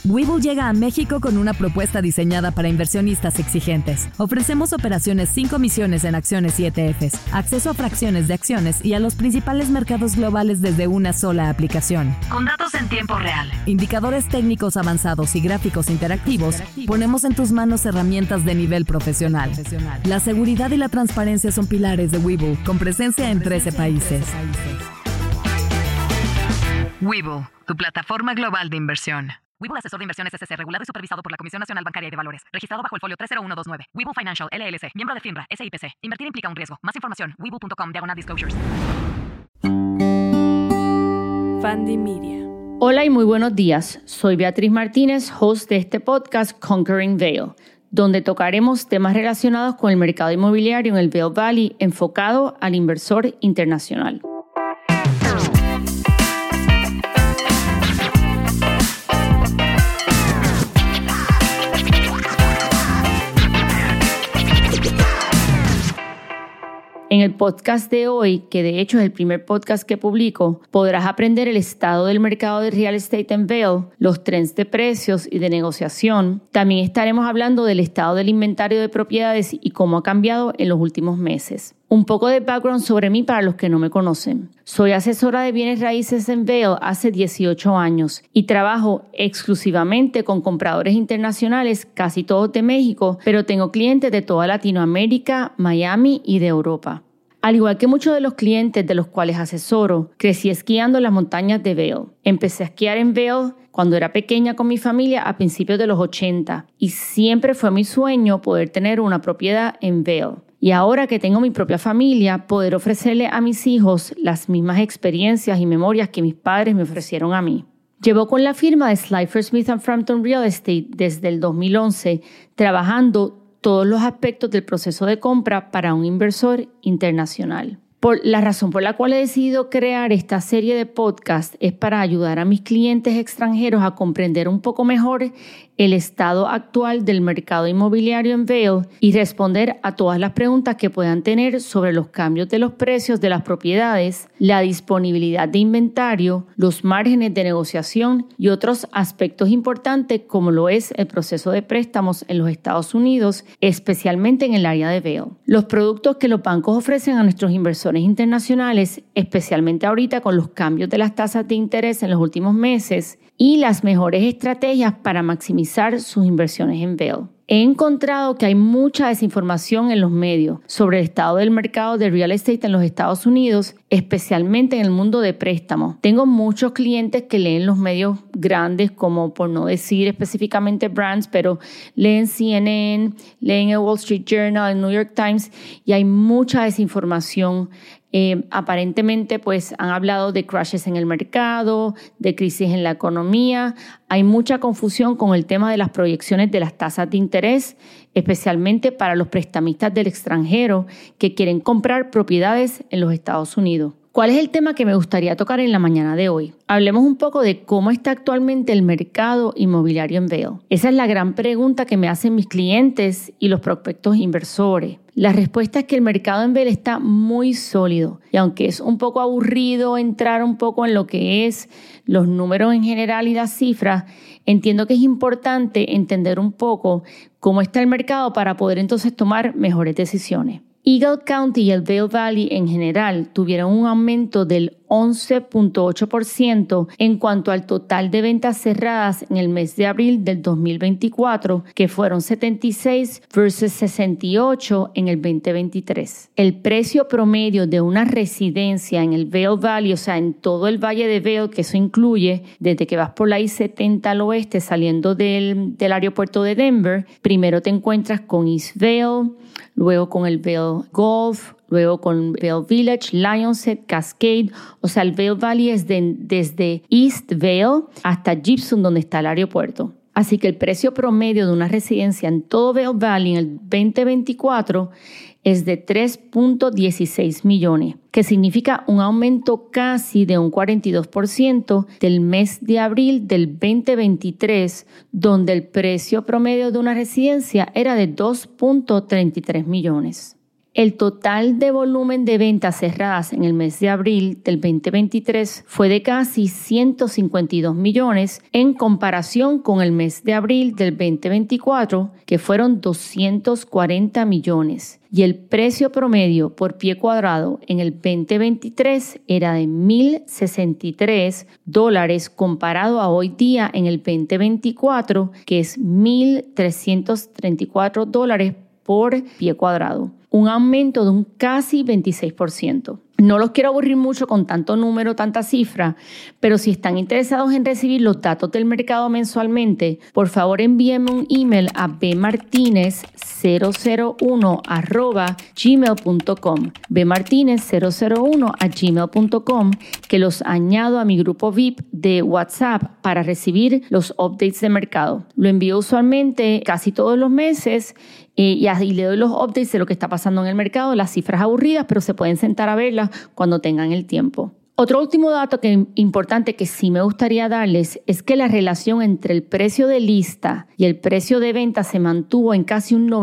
Webull llega a México con una propuesta diseñada para inversionistas exigentes. Ofrecemos operaciones sin comisiones en acciones y ETFs, acceso a fracciones de acciones y a los principales mercados globales desde una sola aplicación. Con datos en tiempo real, indicadores técnicos avanzados y gráficos interactivos, ponemos en tus manos herramientas de nivel profesional. La seguridad y la transparencia son pilares de Webull, con presencia en 13 países. Webull, tu plataforma global de inversión. Webull Asesor de Inversiones S.C. regulado y supervisado por la Comisión Nacional Bancaria y de Valores. Registrado bajo el folio 30129. Webull Financial, LLC. Miembro de FINRA, SIPC. Invertir implica un riesgo. Más información, webull.com/disclosures. Fandi Media. Hola y muy buenos días. Soy Beatriz Martínez, host de este podcast Conquering Vail, donde tocaremos temas relacionados con el mercado inmobiliario en el Vail Valley enfocado al inversor internacional. En el podcast de hoy, que de hecho es el primer podcast que publico, podrás aprender el estado del mercado de real estate en Vail, los trends de precios y de negociación. También estaremos hablando del estado del inventario de propiedades y cómo ha cambiado en los últimos meses. Un poco de background sobre mí para los que no me conocen. Soy asesora de bienes raíces en Vail hace 18 años y trabajo exclusivamente con compradores internacionales, casi todos de México, pero tengo clientes de toda Latinoamérica, Miami y de Europa. Al igual que muchos de los clientes de los cuales asesoro, crecí esquiando en las montañas de Vail. Empecé a esquiar en Vail cuando era pequeña con mi familia a principios de los 80 y siempre fue mi sueño poder tener una propiedad en Vail. Y ahora que tengo mi propia familia, poder ofrecerle a mis hijos las mismas experiencias y memorias que mis padres me ofrecieron a mí. Llevo con la firma de Slifer Smith & Frampton Real Estate desde el 2011, trabajando todos los aspectos del proceso de compra para un inversor internacional. La razón por la cual he decidido crear esta serie de podcasts es para ayudar a mis clientes extranjeros a comprender un poco mejor el estado actual del mercado inmobiliario en Vail y responder a todas las preguntas que puedan tener sobre los cambios de los precios de las propiedades, la disponibilidad de inventario, los márgenes de negociación y otros aspectos importantes como lo es el proceso de préstamos en los Estados Unidos, especialmente en el área de Vail. Los productos que los bancos ofrecen a nuestros inversores internacionales, especialmente ahorita con los cambios de las tasas de interés en los últimos meses, y las mejores estrategias para maximizar sus inversiones en Vail. He encontrado que hay mucha desinformación en los medios sobre el estado del mercado de real estate en los Estados Unidos, especialmente en el mundo de préstamos. Tengo muchos clientes que leen los medios grandes, como por no decir específicamente brands, pero leen CNN, leen el Wall Street Journal, el New York Times, y hay mucha desinformación. Aparentemente pues han hablado de crashes en el mercado, de crisis en la economía. Hay mucha confusión con el tema de las proyecciones de las tasas de interés, especialmente para los prestamistas del extranjero que quieren comprar propiedades en los Estados Unidos. ¿Cuál es el tema que me gustaría tocar en la mañana de hoy? Hablemos un poco de cómo está actualmente el mercado inmobiliario en Vail. Esa es la gran pregunta que me hacen mis clientes y los prospectos inversores. La respuesta es que el mercado en Vail está muy sólido y aunque es un poco aburrido entrar un poco en lo que es los números en general y las cifras, entiendo que es importante entender un poco cómo está el mercado para poder entonces tomar mejores decisiones. Eagle County y el Vail Valley en general tuvieron un aumento del 11.8% en cuanto al total de ventas cerradas en el mes de abril del 2024, que fueron 76 versus 68 en el 2023. El precio promedio de una residencia en el Vail Valley, o sea, en todo el Valle de Vail, que eso incluye desde que vas por la I-70 al oeste saliendo del aeropuerto de Denver, primero te encuentras con East Vail, luego con el Vail Golf, luego con Vail Village, Lionshead, Cascade. O sea, el Vail Valley es desde East Vail hasta Gibson, donde está el aeropuerto. Así que el precio promedio de una residencia en todo Vail Valley en el 2024 es de 3.16 millones, que significa un aumento casi de un 42% del mes de abril del 2023, donde el precio promedio de una residencia era de 2.33 millones. El total de volumen de ventas cerradas en el mes de abril del 2023 fue de casi 152 millones en comparación con el mes de abril del 2024, que fueron 240 millones. Y el precio promedio por pie cuadrado en el 2023 era de $1,063 comparado a hoy día en el 2024, que es $1,334 por pie cuadrado. Un aumento de un casi 26%. No los quiero aburrir mucho con tanto número, tanta cifra, pero si están interesados en recibir los datos del mercado mensualmente, por favor envíenme un email a bmartinez001@gmail.com, bmartinez001@gmail.com, que los añado a mi grupo VIP de WhatsApp para recibir los updates de mercado. Lo envío usualmente casi todos los meses y le doy los updates de lo que está pasando en el mercado, las cifras aburridas, pero se pueden sentar a verlas cuando tengan el tiempo. Otro último dato importante que sí me gustaría darles es que la relación entre el precio de lista y el precio de venta se mantuvo en casi un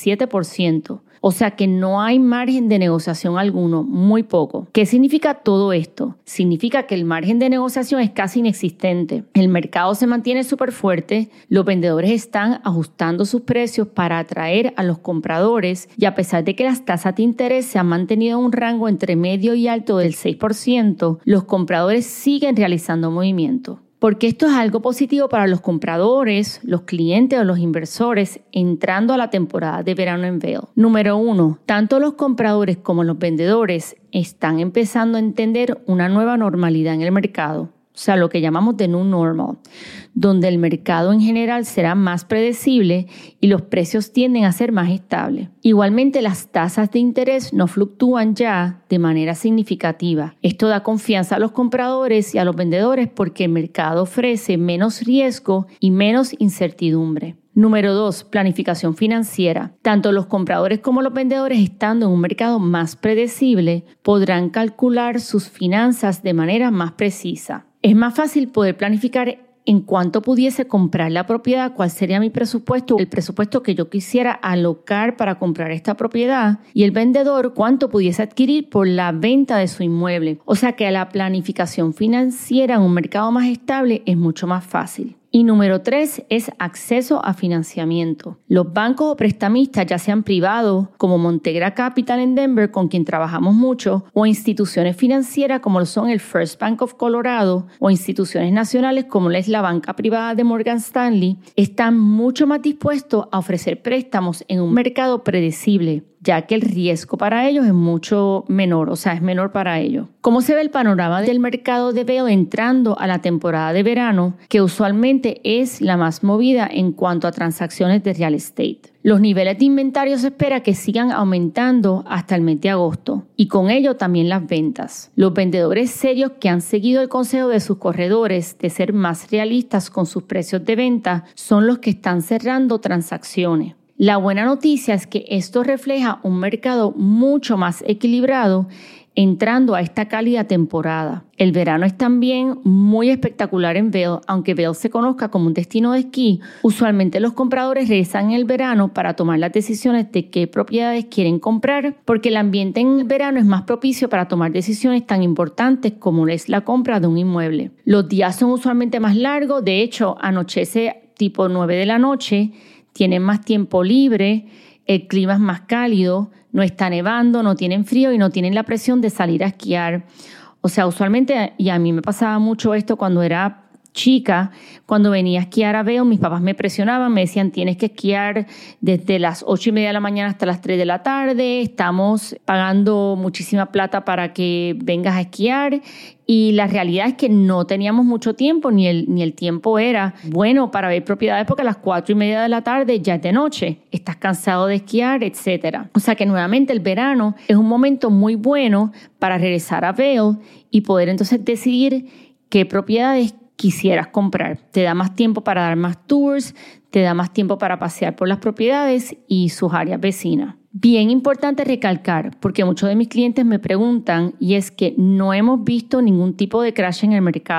97%. O sea que no hay margen de negociación alguno, muy poco. ¿Qué significa todo esto? Significa que el margen de negociación es casi inexistente. El mercado se mantiene súper fuerte, los vendedores están ajustando sus precios para atraer a los compradores y a pesar de que las tasas de interés se han mantenido en un rango entre medio y alto del 6%, los compradores siguen realizando movimientos. Porque esto es algo positivo para los compradores, los clientes o los inversores entrando a la temporada de verano en Vail. Número 1, tanto los compradores como los vendedores están empezando a entender una nueva normalidad en el mercado. O sea, lo que llamamos the new normal, donde el mercado en general será más predecible y los precios tienden a ser más estables. Igualmente, las tasas de interés no fluctúan ya de manera significativa. Esto da confianza a los compradores y a los vendedores porque el mercado ofrece menos riesgo y menos incertidumbre. Número 2, planificación financiera. Tanto los compradores como los vendedores, estando en un mercado más predecible, podrán calcular sus finanzas de manera más precisa. Es más fácil poder planificar en cuánto pudiese comprar la propiedad, cuál sería mi presupuesto, el presupuesto que yo quisiera alocar para comprar esta propiedad, y el vendedor cuánto pudiese adquirir por la venta de su inmueble. O sea que la planificación financiera en un mercado más estable es mucho más fácil. Y número 3 es acceso a financiamiento. Los bancos o prestamistas, ya sean privados como Montegra Capital en Denver, con quien trabajamos mucho, o instituciones financieras como lo son el First Bank of Colorado, o instituciones nacionales como es la banca privada de Morgan Stanley, están mucho más dispuestos a ofrecer préstamos en un mercado predecible, ya que el riesgo para ellos es mucho menor, o sea, es menor para ellos. ¿Cómo se ve el panorama del mercado de Vail entrando a la temporada de verano, que usualmente es la más movida en cuanto a transacciones de real estate? Los niveles de inventario se espera que sigan aumentando hasta el mes de agosto y con ello también las ventas. Los vendedores serios que han seguido el consejo de sus corredores de ser más realistas con sus precios de venta son los que están cerrando transacciones. La buena noticia es que esto refleja un mercado mucho más equilibrado entrando a esta cálida temporada. El verano es también muy espectacular en Vail, aunque Vail se conozca como un destino de esquí. Usualmente los compradores regresan en el verano para tomar las decisiones de qué propiedades quieren comprar, porque el ambiente en el verano es más propicio para tomar decisiones tan importantes como es la compra de un inmueble. Los días son usualmente más largos, de hecho anochece tipo 9 de la noche, tienen más tiempo libre, el clima es más cálido, no está nevando, no tienen frío y no tienen la presión de salir a esquiar. O sea, usualmente, y a mí me pasaba mucho esto cuando era chica, cuando venía a esquiar a Vail, mis papás me presionaban, me decían tienes que esquiar desde las 8:30 de la mañana hasta las 3 de la tarde, estamos pagando muchísima plata para que vengas a esquiar. Y la realidad es que no teníamos mucho tiempo, ni el tiempo era bueno para ver propiedades porque a las 4:30 de la tarde ya es de noche, estás cansado de esquiar, etc. O sea que nuevamente el verano es un momento muy bueno para regresar a Vail y poder entonces decidir qué propiedades quisieras comprar. Te da más tiempo para dar más tours, te da más tiempo para pasear por las propiedades y sus áreas vecinas. Bien importante recalcar, porque muchos de mis clientes me preguntan, y es que no hemos visto ningún tipo de crash en el mercado.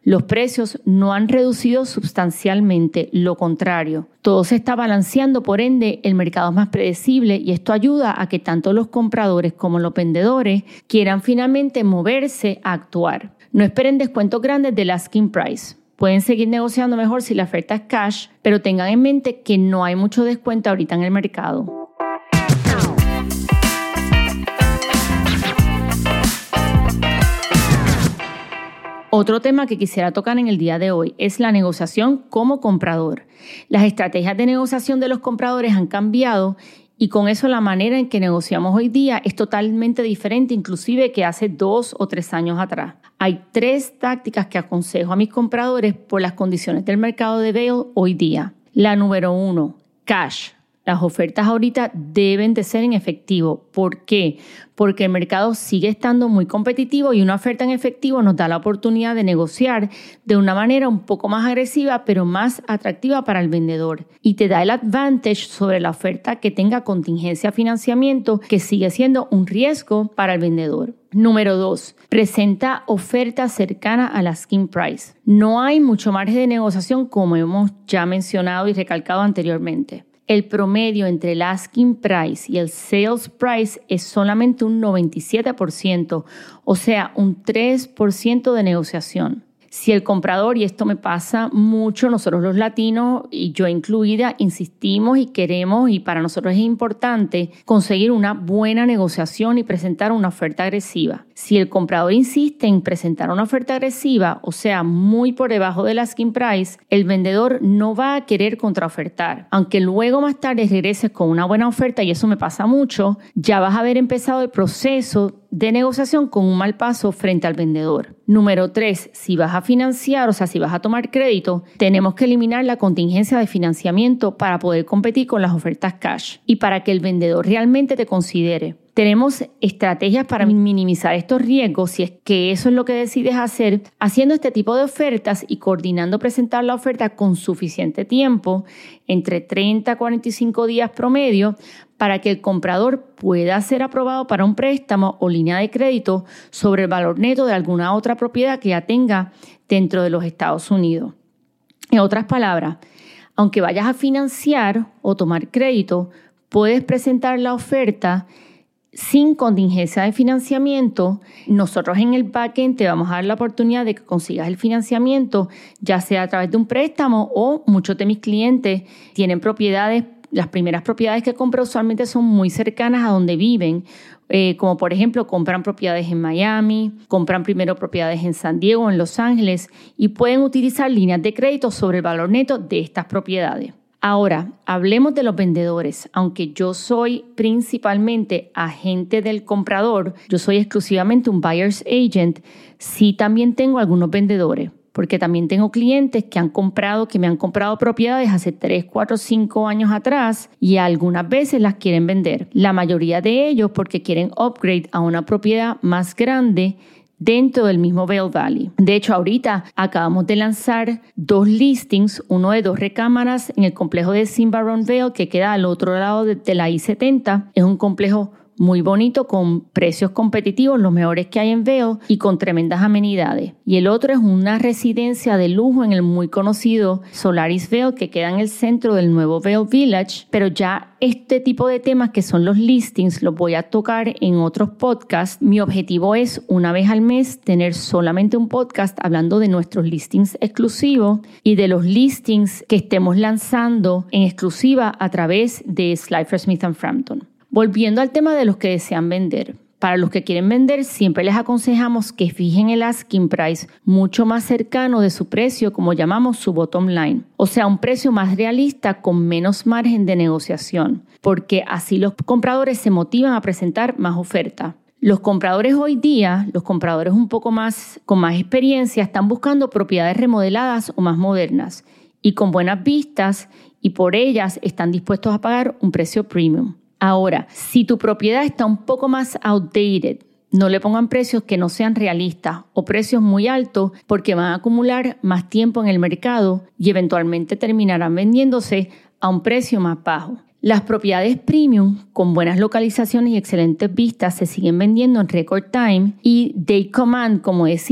Los precios no han reducido sustancialmente, lo contrario. Todo se está balanceando, por ende, el mercado es más predecible y esto ayuda a que tanto los compradores como los vendedores quieran finalmente moverse a actuar. No esperen descuentos grandes del asking price. Pueden seguir negociando mejor si la oferta es cash, pero tengan en mente que no hay mucho descuento ahorita en el mercado. Otro tema que quisiera tocar en el día de hoy es la negociación como comprador. Las estrategias de negociación de los compradores han cambiado y con eso la manera en que negociamos hoy día es totalmente diferente, inclusive que hace 2 o 3 años atrás. Hay 3 tácticas que aconsejo a mis compradores por las condiciones del mercado de Vail hoy día. La número 1, cash. Las ofertas ahorita deben de ser en efectivo. ¿Por qué? Porque el mercado sigue estando muy competitivo y una oferta en efectivo nos da la oportunidad de negociar de una manera un poco más agresiva, pero más atractiva para el vendedor. Y te da el advantage sobre la oferta que tenga contingencia financiamiento, que sigue siendo un riesgo para el vendedor. Número 2, presenta oferta cercana al asking price. No hay mucho margen de negociación como hemos ya mencionado y recalcado anteriormente. El promedio entre el asking price y el sales price es solamente un 97%, o sea, un 3% de negociación. Si el comprador, y esto me pasa mucho, nosotros los latinos, y yo incluida, insistimos y queremos, y para nosotros es importante, conseguir una buena negociación y presentar una oferta agresiva. Si el comprador insiste en presentar una oferta agresiva, o sea, muy por debajo del asking price, el vendedor no va a querer contraofertar. Aunque luego más tarde regreses con una buena oferta, y eso me pasa mucho, ya vas a haber empezado el proceso de negociación con un mal paso frente al vendedor. Número 3, si vas a financiar, o sea, si vas a tomar crédito, tenemos que eliminar la contingencia de financiamiento para poder competir con las ofertas cash y para que el vendedor realmente te considere. Tenemos estrategias para minimizar estos riesgos si es que eso es lo que decides hacer, haciendo este tipo de ofertas y coordinando presentar la oferta con suficiente tiempo, entre 30 a 45 días promedio, para que el comprador pueda ser aprobado para un préstamo o línea de crédito sobre el valor neto de alguna otra propiedad que ya tenga dentro de los Estados Unidos. En otras palabras, aunque vayas a financiar o tomar crédito, puedes presentar la oferta sin contingencia de financiamiento. Nosotros en el backend te vamos a dar la oportunidad de que consigas el financiamiento, ya sea a través de un préstamo o muchos de mis clientes tienen propiedades. Las primeras propiedades que compran usualmente son muy cercanas a donde viven, como por ejemplo compran propiedades en Miami, compran primero propiedades en San Diego, en Los Ángeles y pueden utilizar líneas de crédito sobre el valor neto de estas propiedades. Ahora, hablemos de los vendedores. Aunque yo soy principalmente agente del comprador, yo soy exclusivamente un buyer's agent, sí también tengo algunos vendedores. Porque también tengo clientes que me han comprado propiedades hace 3, 4, 5 años atrás y algunas veces las quieren vender. La mayoría de ellos porque quieren upgrade a una propiedad más grande dentro del mismo Vail Valley. De hecho, ahorita acabamos de lanzar 2 listings, uno de 2 recámaras en el complejo de Cimarron Vail que queda al otro lado de la I-70. Es un complejo muy bonito, con precios competitivos, los mejores que hay en Vail y con tremendas amenidades. Y el otro es una residencia de lujo en el muy conocido Solaris Vail, que queda en el centro del nuevo Vail Village. Pero ya este tipo de temas que son los listings los voy a tocar en otros podcasts. Mi objetivo es una vez al mes tener solamente un podcast hablando de nuestros listings exclusivos y de los listings que estemos lanzando en exclusiva a través de Slifer Smith & Frampton. Volviendo al tema de los que desean vender. Para los que quieren vender, siempre les aconsejamos que fijen el asking price mucho más cercano de su precio, como llamamos su bottom line. O sea, un precio más realista con menos margen de negociación, porque así los compradores se motivan a presentar más oferta. Los compradores hoy día, los compradores un poco más con más experiencia, están buscando propiedades remodeladas o más modernas y con buenas vistas, y por ellas están dispuestos a pagar un precio premium. Ahora, si tu propiedad está un poco más outdated, no le pongan precios que no sean realistas o precios muy altos porque van a acumular más tiempo en el mercado y eventualmente terminarán vendiéndose a un precio más bajo. Las propiedades premium con buenas localizaciones y excelentes vistas se siguen vendiendo en record time y day command, como decimos,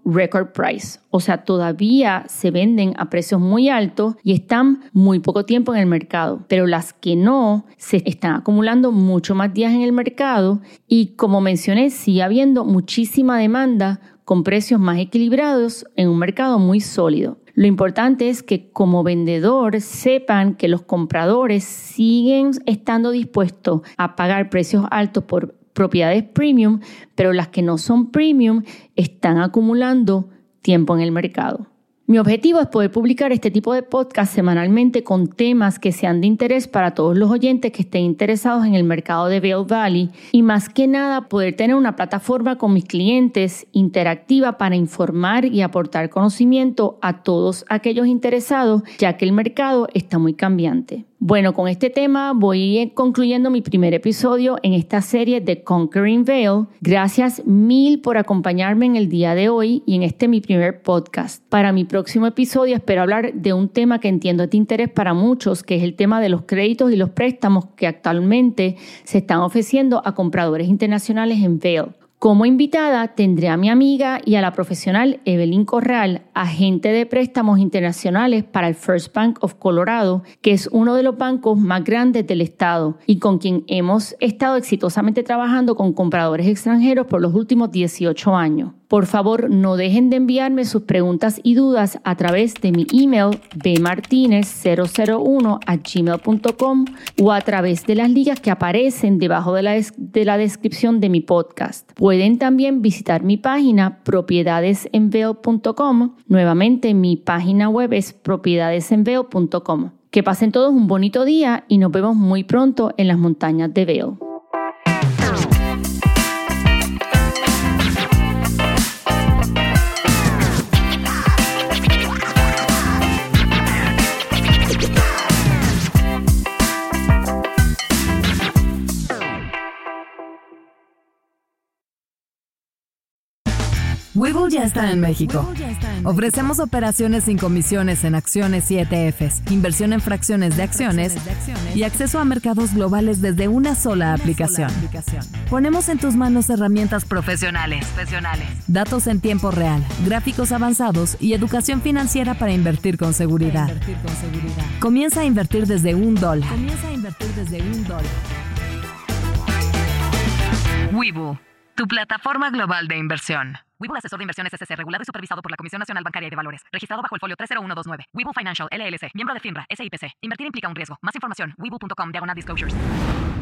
record price, o sea, todavía se venden a precios muy altos y están muy poco tiempo en el mercado, pero las que no se están acumulando mucho más días en el mercado y, como mencioné, sigue habiendo muchísima demanda con precios más equilibrados en un mercado muy sólido. Lo importante es que como vendedor sepan que los compradores siguen estando dispuestos a pagar precios altos por propiedades premium, pero las que no son premium están acumulando tiempo en el mercado. Mi objetivo es poder publicar este tipo de podcast semanalmente con temas que sean de interés para todos los oyentes que estén interesados en el mercado de Vail Valley y más que nada poder tener una plataforma con mis clientes interactiva para informar y aportar conocimiento a todos aquellos interesados, ya que el mercado está muy cambiante. Bueno, con este tema voy concluyendo mi primer episodio en esta serie de Conquering Vail. Gracias mil por acompañarme en el día de hoy y en este mi primer podcast. Para mi próximo episodio espero hablar de un tema que entiendo es de interés para muchos, que es el tema de los créditos y los préstamos que actualmente se están ofreciendo a compradores internacionales en Vail. Como invitada tendré a mi amiga y a la profesional Evelyn Corral, agente de préstamos internacionales para el First Bank of Colorado, que es uno de los bancos más grandes del estado y con quien hemos estado exitosamente trabajando con compradores extranjeros por los últimos 18 años. Por favor, no dejen de enviarme sus preguntas y dudas a través de mi email bmartinez001@gmail.com o a través de las ligas que aparecen debajo de la descripción de mi podcast. Pueden también visitar mi página propiedadesenvail.com. Nuevamente, mi página web es propiedadesenvail.com. Que pasen todos un bonito día y nos vemos muy pronto en las montañas de Vail. Webull ya está en México. Ofrecemos operaciones sin comisiones en acciones y ETFs, inversión en fracciones de acciones y acceso a mercados globales desde una sola aplicación. Ponemos en tus manos herramientas profesionales, datos en tiempo real, gráficos avanzados y educación financiera para invertir con seguridad. Comienza a invertir desde $1. Webull, tu plataforma global de inversión. Webull Asesor de Inversiones S.C. regulado y supervisado por la Comisión Nacional Bancaria y de Valores. Registrado bajo el folio 30129. Webull Financial LLC. Miembro de FINRA, SIPC. Invertir implica un riesgo. Más información, webull.com/disclosures.